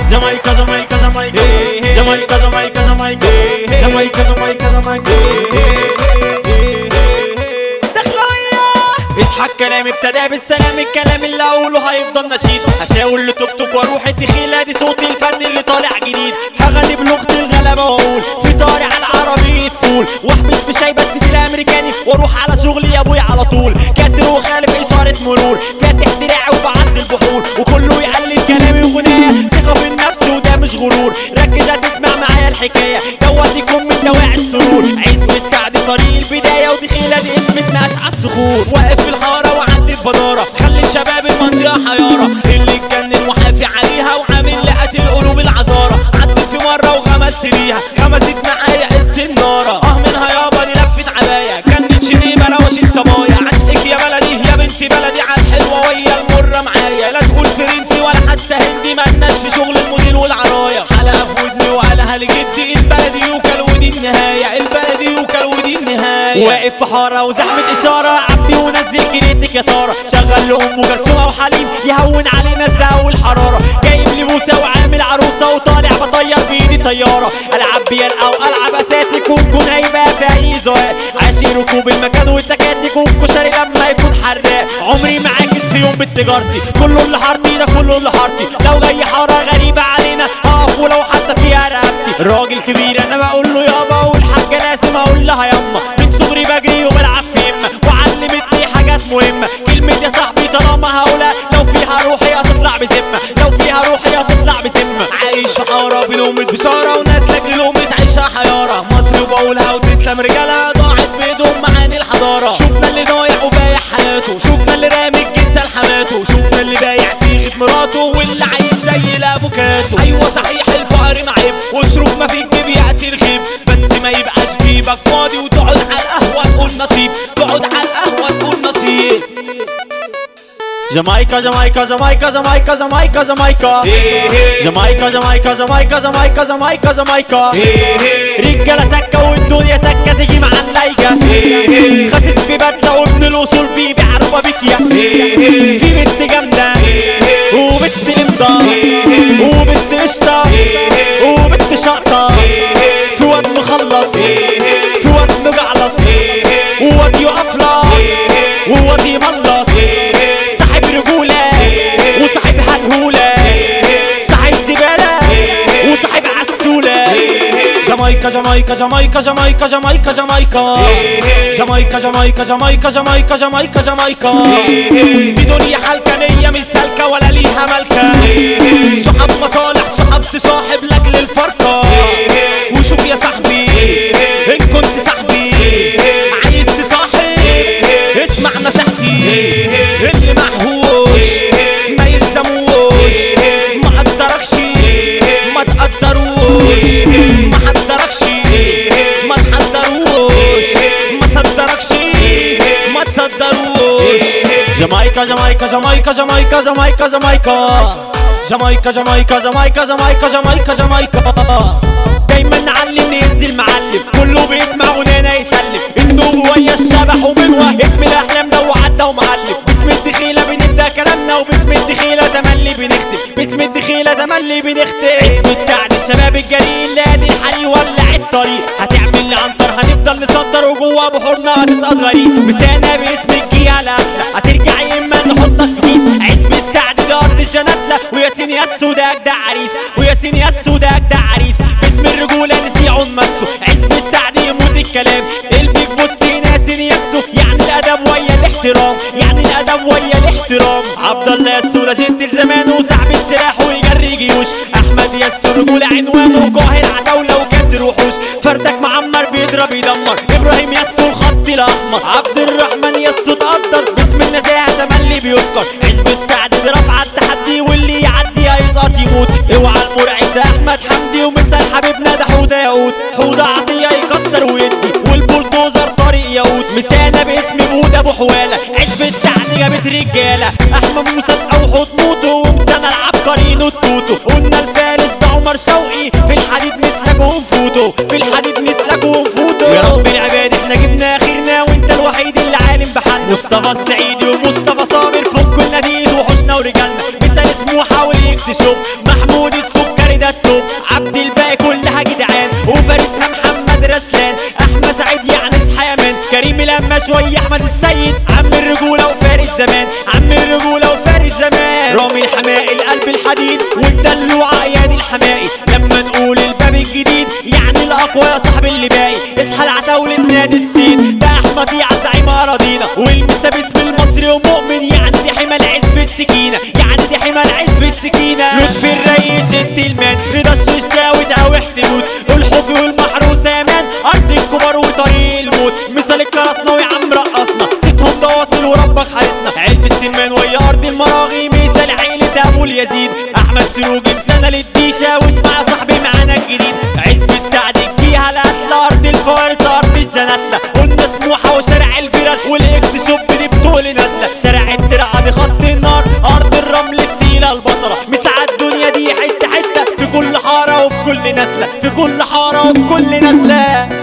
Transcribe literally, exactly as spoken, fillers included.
جامايكا جامايكا جامايكا جامايكا جامايكا جامايكا جامايكا جامايكا جامايكا. اصحى الكلام ابتدى بالسلام، الكلام اللي اقوله هيفضل نشيد. هشاور لتوك توك واروح الدخيله، دي صوت الفن اللي طالع جديد. هغني بلغه الغلبه واقول في طاري على العربيه فول، واحبس بشاي بس في الامريكاني، واروح على شغلي يا ابوي على طول. كاسر وخالف اشاره مرور، فاتح دراعي وبعدي البحور، وكله يقلد كلامي وغنايا. ثقه في النفس وده مش غرور، ركز هتسمع معايا الحكايه، دوت يكون من دواعي السرور. عزبة سعد طريق البدايه، ودخيله دي اسمتنا اشعى الصخور. واقف في الحاره وعندي البداره، خلي شباب المنطقه حياره. اللي اتجنن وحافي عليها، وعامل لقت القلوب العذاره. عدت في مره وغمست ليها، غمست معايا السناره. اه منها يابا دي لفت عبايه، كانت شنيبه روشت صبايا. عشقك يا بلدي يا بنت بلدي، عالحلوه ويا المره معايا. لا تقول فرنسي ولا حتى هندي، مالناش في شغل الموديل والعرايا. حلقه في ودني وقالها لجدي، البلدي يوكل ودي النهايه، البلدي يوكل ودي النهايه. واقف في حاره وزحمه اشاره، عبي ونزل كريتك يا تارة. شغل لام وجرسومه وحليم، يهون علينا الزهق والحراره. جايب لي بوسه وعامل عروسه، وطالع بطير بايدي طياره. العب بيلقى والعب اساتك، والجون هيبقى في اي زهق. عاشي ركوب المكان والتكاتك، والكشري لما يكون حراق. عمري معاكس في يوم بتجارتي، كله اللي حارتي ده كله اللي حارتي. لو جاي حاره غريبه علينا هقف، ولو حتى فيها رقبتي. راجل كبير انا بقول له يابا، والحاجه لازم اقول لها يما. من صغري بجري وبلعب في يمه، وعلمتني حاجات مهمه. كلمه يا صاحبي طالما هقولها، لو فيها روحي هتطلع بذمه، لو فيها روحي هتطلع بذمه. عايش في حاره بلقمه بشاره، وناس لاجل لقمه عيشها حياره. مصر وبقولها وتسلم رجالها، ضاعت بايدهم معاني الحضاره. شفنا اللي ضايع وبايع حياته، شفنا اللي رامي الجته لحماته، شفنا اللي بايع صيغه مراته، واللي عايز زي الافوكاتو. ايوه صحيح الفقر معيب، واصرف ما في الجيب ياتي الغيب، بس ما يبقاش جيبك فاضي وتقعد على القهوه تقول نصيب، تقعد على القهوه تقول نصيب. جامايكا جامايكا جامايكا جامايكا جامايكا جامايكا جامايكا جامايكا جامايكا جامايكا جامايكا جامايكا. رجاله سكه والدنيا سكه، تيجي مع اللايكه. خاسس في بدله وابن الاصول بيبيع ربابيكيا. في بنت جامده وبنت لمضه وبنت قشطه وبنت شقطه. في واد مخلص في واد مجعلص، وواد يقفله وواد يملص. صاحب رجوله وصاحب هنهوله، صاحب زباله وصاحب عسوله. جامايكا جامايكا جامايكا جامايكا جامايكا جامايكا جامايكا جامايكا جامايكا جامايكا جامايكا جامايكا. دي دنيا حلكانيه مش سالكه ولا ليها مالكه. صحاب مصالح صحاب تصاحب لاجل الفرقه. وشوف يا صاحبي ان كنت صاحبي عايز تصاحب، اسمع نصيحتي. اللي معهوش ما يلزموش، ما قدركش ما تقدروش، ما حضركش ما تحضروش، ما صدركش ما تصدروش. جامايكا جامايكا جامايكا جامايكا جامايكا جامايكا جامايكا جامايكا جامايكا جامايكا جامايكا جامايكا. دايما نعلم نهز المعلم، كله بيسمع غنانا يسلم. النوم ويا الشبح وبنوه، اسم الاحلام ده وعدى ومعلم. باسم الدخيله بنبدا كلامنا، وباسم الدخيله تملي بنختم، باسم الدخيله تملي بنختم. عزبة سعد الشباب الجريء اللي ادي الحري ولع الطريق. هتعمل لي عنتر هنفضل نصدر، وجوه بحورنا هتسقط غريب. مسانا باسم الجياله هترجع يما نحطك في كيس. عزبة سعد دي ارض الجناتله، وياسين ياسو ده اجدع عريس، وياسين ياسو ده اجدع عريس. باسم الرجوله نسيعوا نمسوا، عزبة سعد يموت الكلام. قلبك بصي ناسين ياسو، يعني الادب ويا الاحترام، يعني الادب ويا الاحترام. عبد الله ياسو ده جد الزمان، وصاحب السلاح ويجري جيوش. احمد ياسو رجوله عنوانه، قاهر عتاوله وكسر وحوش. فردك معمر بيضرب يدمر، ابراهيم ياسو الخط الاحمر. عبد الرحمن ياسو تقدر، باسم النزاهه تملي بيذكر. عزبة سعد دي رافعه التحدي، واللي يعدي هيسقط يموت. اوعى المرعب ده احمد حمدي، ومثال حبيبنا ده حوده ياقوت. حوده عطيه يكسر ويدي، والبولدوزر طارق ياقوت. مسانا باسم بود ابو حواله، عزبة سعد جابت رجاله. احمد موسى او حوض موتو، ومسانا العبقريين والتوتو. قلنا الفارس ده عمر شوقي، في الحديد مسلك ونفوتو، في الحديد مسلك ونفوتو. يا رب العباد احنا جبنا اخرنا، وانت الوحيد اللي عالم بحالنا. مصطفى السعيدي ومصطفى صابر، فك النديد وحوشنا ورجالنا. مثال اسمه حاول يكسي شوف، محمود السكر شويه احمد السيد عم الرجوله وفارس زمان، عم الرجوله وفارس زمان. رامي الحمائي القلب الحديد والدلوع ايادي الحمائي. لما نقول الباب الجديد يعني الاقوى يا صاحبي اللي باقي. اصحى العتاولة نادي السين، ده احمد يا زعيم اراضينا. والمسا باسم المصري ومؤمن يعني دي حمال عزبة سكينه، يعني دي حمال عزبة سكينه. لطفي الريس التلمان، رضا الششتاوي ده واحتموت. الحب والمحروسه يا مان، ارض الكبار وطريق الموت. مثال الكرسنا ويا عم رقصنا، صيتهم ده واصل وربك حارسنا. عيلة السمان ويا ارض المراغي، مثال عيلة ابو اليزيد. احمد سروجي بسنه للديشه، واسمع يا صاحبي معانا الجديد. عزبة سعد الجيها القتله، ارض الفارس ارض الجناتله. قلنا سموحه وشارع البيران، والاكس شوب دي بطول نازله. شارع الترعه دي خط النار، ارض الرمل التقيله البطله. مساعة الدنيا دي حته حته، في كل حاره وفي كل نسله، في كل حاره وفي كل نسله.